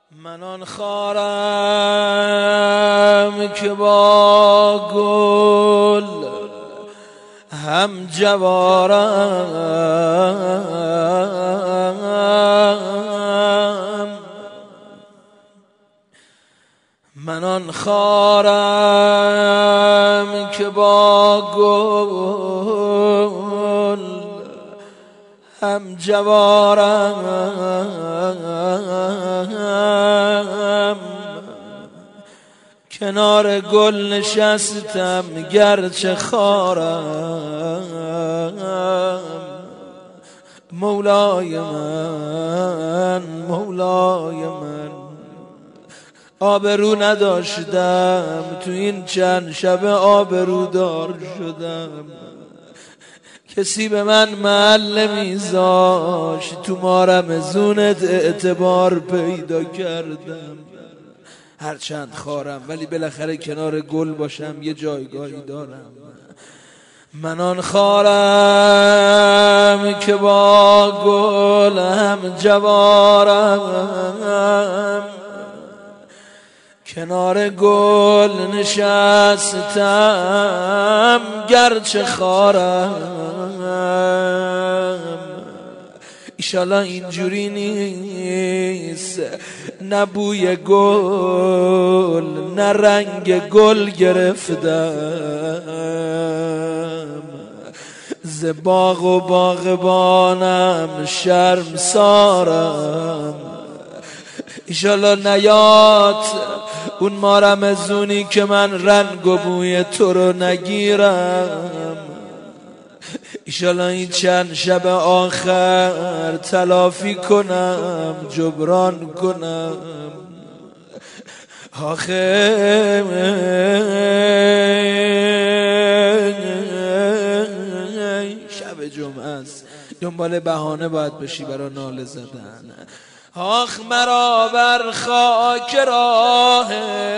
من آن خارم که با گل هم جوارم، من آن خارم که با گل هم جوارم، کنار گل نشستم گرچه خارم. مولای من مولای من، آبرو نداشتم تو این چند شب آبرودار شدم. کسی به من محل نمیذاشت، تو مارمزونت اعتبار پیدا کردم. هرچند خارم ولی بالاخره کنار گل باشم یه جایگاهی دارم. من آن خارم که با گل هم جوارم، کنار گل نشستم گرچه خارم. ایشالا اینجوری نیست، نه بوی گل نه رنگ گل گرفتم. ز باغ و باغبانم شرمسارم. ایشالا نیاد اون مارمزونی که من رنگ و بوی تو رو نگیرم. ایشالا این چند شب آخر تلافی کنم، جبران کنم. آخه شب جمعه است، دنبال بهانه باید بشی برای ناله زدن. آخ مرا بر خاک راه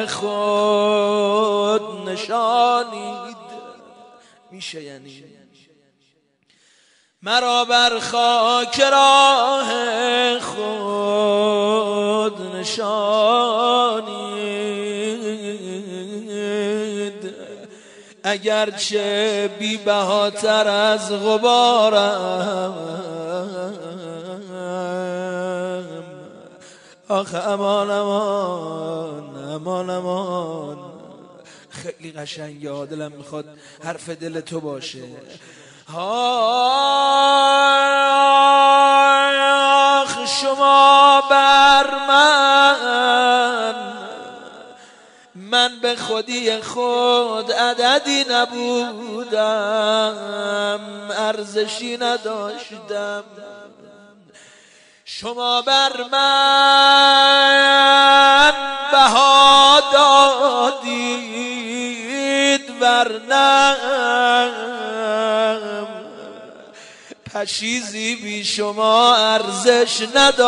خود نشانید، میشه یعنی مرا بر خاک راه خود نشانید، اگرچه بی بهاتر از غبارم. آخه امان امان امان امان. خیلی قشنگه، دلم میخواد حرف دل تو باشه. آخ شما بر من به خودی خود عددی نبودم، ارزشی نداشتم. شما بر من بها دادید، ورنه پشیزی بی شما ارزش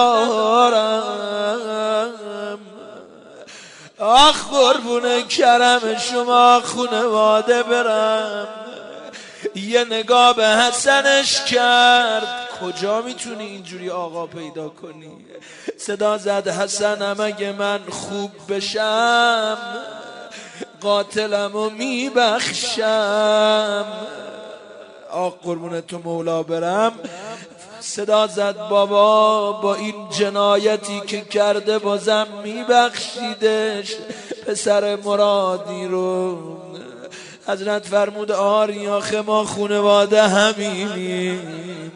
ندارم. آخ قربون کرم شما خونواده برم. یه نگاه به حسنش کرد، کجا میتونی اینجوری آقا پیدا کنی؟ صدا زد حسنم اگه من خوب بشم قاتلمو میبخشم. آق قربون تو مولا برم. صدا زد بابا با این جنایتی که کرده بازم میبخشیدش. پسر مرادی رو حضرت فرمود آری آخه ما خونواده همینیم،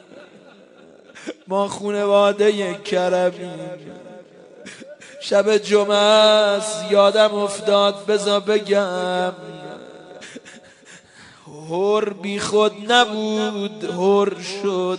ما خونواده یک کرمیم. شب جمعه است یادم افتاد بذار بگم، هر بی خود نبود هر شد.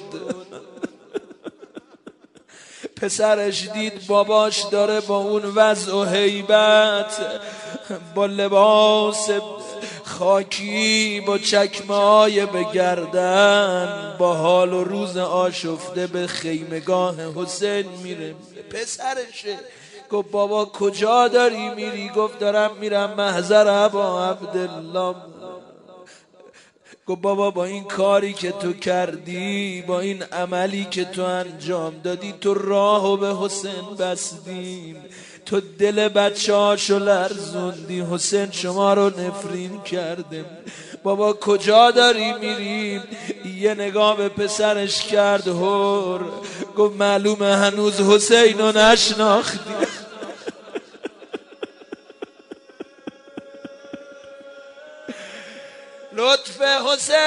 پسرش دید باباش داره با اون وضع و هیبت، با لباس خاکی با چکمه‌های به گردن، با حال و روز آشفته به خیمگاه حسین میره. پسرشه. گفت بابا کجا داری میری؟ گفت دارم میرم محضر ابا عبدالله. گفت بابا با این کاری که تو کردی، با این عملی که تو انجام دادی، تو راهو به حسین بستیم، تو دل بچه‌هاشو لرزوندی، حسین شما رو نفرین کرده. بابا کجا داری میریم؟ یه نگاه به پسرش کرد، هور گفت معلومه هنوز حسین رو نشناختی. لطف حسین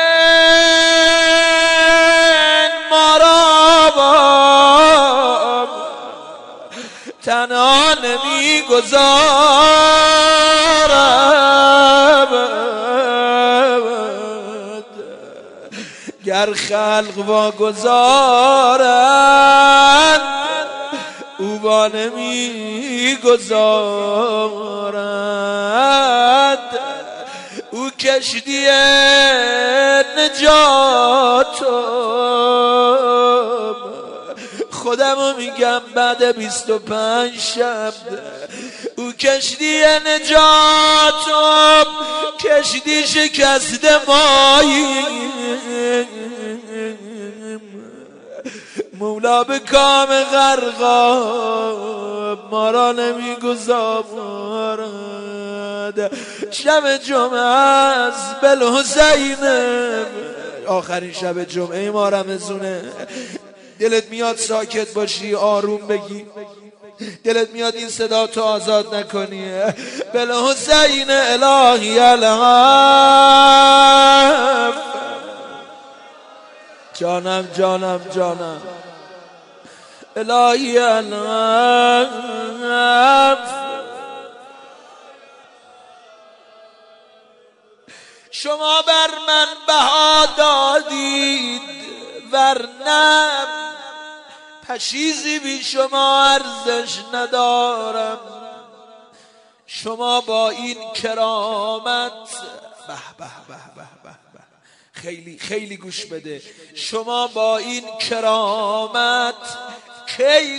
ما را با تنها نمیگذارد، گر خلق واگذارد او با نمیگذارد. او کشتی نجاتم، خودمو میگم بعد 25 شب، او کشتی نجاتم، کشتی شکست ماییم، مولا به کام غرقاب ما را نمیگذارد. شب جمعه از بالحسین، آخرین شب جمعه ما رمضونه. دلت میاد ساکت باشی، آروم بگی، دلت میاد این صدا تو آزاد نکنی. بالحسین الهی العف، جانم جانم جانم، الهی العف. شما بر من بها دادید ورنه پشیزی بی شما ارزش ندارم. شما با این کرامت، به به به به به، خیلی خیلی گوش بده، شما با این کرامت کی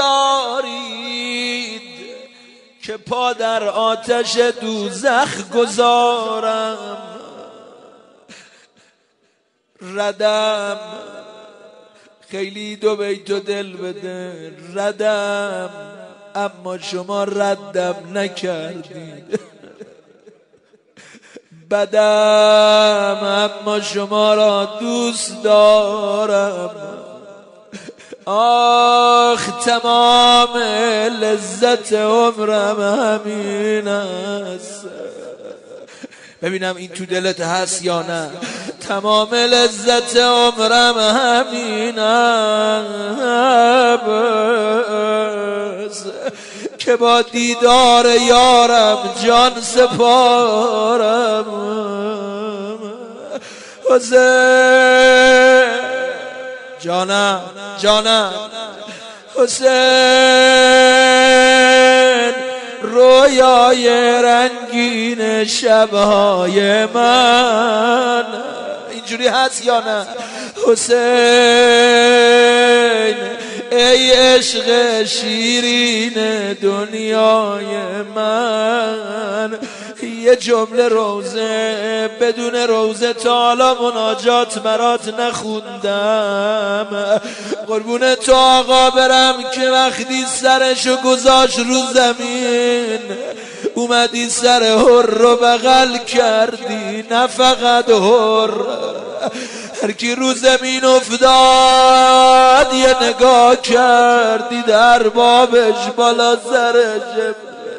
گذارید که پا در آتش دوزخ گذارم. ردم، خیلی دو بیت و دل بده، ردم اما شما ردم نکردید، بدم اما شما را دوست دارم. آخ تمام لذت عمرم همین است. ببینم این تو دلت هست یا نه. تمام لذت عمرم همین است که با دیدار یارم جان سپارم. حسین جانم جانم، حسین رویای رنگین شبهای من، اینجوری هست یا نه؟ حسین ای عشق شیرین دنیای من، یه جمله روزه بدون روزه تا حالا مناجات برات نخوندم. قربون تو آقا برم که وقتی سرشو گذاشت رو زمین، اومدی سر هر رو بغل کردی، نه فقط هر، هر کی رو زمین افتاد یه نگاه کردی در بابش بالا سرش.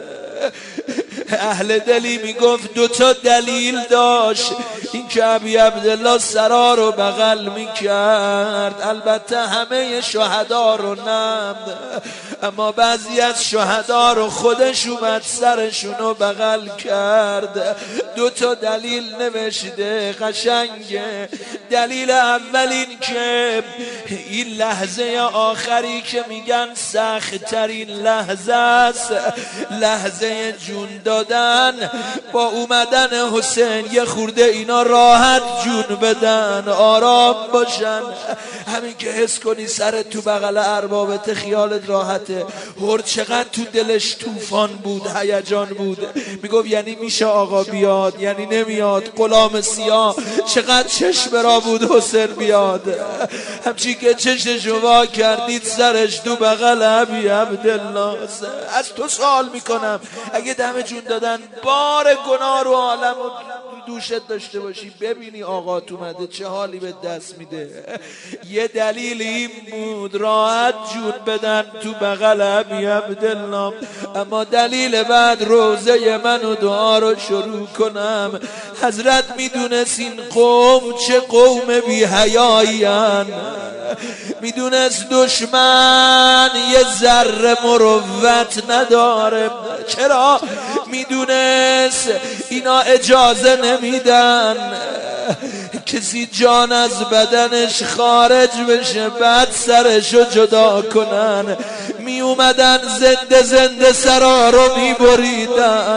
اهل دلی میگفت دوتا دلیل داشت این که ابی عبدالله سرا رو بغل میکرد. البته همه شهدا رو نه، اما بعضی از شهدا رو خودش اومد سرشون رو بغل کرد. دوتا دلیل نوشته قشنگه. دلیل اول این که این لحظه آخری که میگن سخت ترین لحظه است، لحظه جون دادن. با اومدن حسین یه خورده اینا راحت جون بدن، آرام باشن. همین که حس کنی سرت تو بغل اربابت خیالت راحته. چقدر تو دلش طوفان بود، هیجان بود. میگفت یعنی میشه آقا بیاد، یعنی نمیاد. غلام سیاه چقدر چشم را بود حسین بیاد. همچی که چششو وا کردید سرش تو بغل ابی عبدالله. از تو سوال میکنم اگه دم جون دادن بار گناه رو عالم و دوشت داشته باشی، ببینی آقات اومده چه حالی به دست میده. یه دلیل این بود راحت جون بدن تو بغل ابی عبدالله. اما دلیل بعد روزه من و دعا رو شروع کنم. حضرت میدونست این قوم چه قوم بی حیایین، میدونست دشمن یه ذره مروت نداره. چرا؟ میدونست اینا اجازه نمیدن کسی جان از بدنش خارج بشه بعد سرشو جدا کنن. می اومدن زنده زنده سرا رو می بریدن.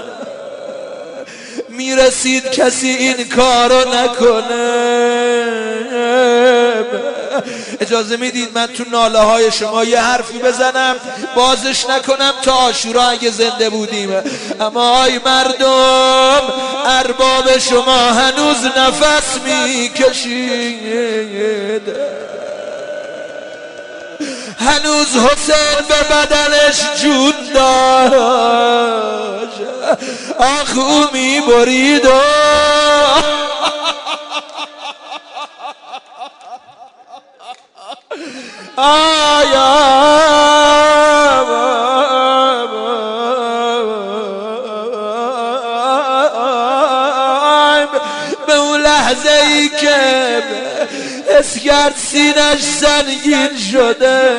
میرسید کسی این کارو نکنه. اجازه میدید من تو ناله های شما یه حرفی بزنم بازش نکنم تا عاشورا اگه زنده بودیم. اما آی مردم، ارباب شما هنوز نفس میکشید، هنوز حسین به بدنش جون داشت. آخ او میبرید و به اون لحظه ای که حس کرد سینش سنگین شده،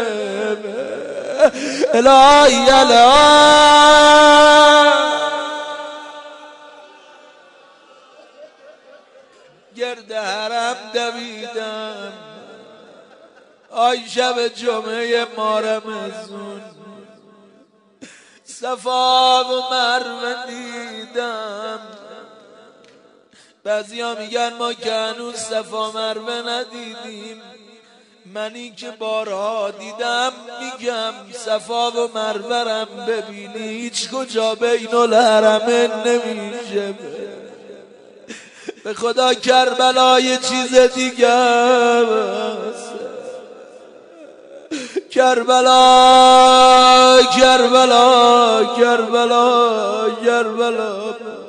الهی گرد حرم دویدم. آی شب جمعه ماه رمضان صفا و مروه دیدم. بعضیا میگن ما که هنوز صفا مروه ندیدیم. منی که بارها دیدم میگم صفا و مروه رم ببینی هیچ کجا بین الحرمین نمیشه. به خدا کربلا یه چیز دیگه است. کربلا کربلا کربلا کربلا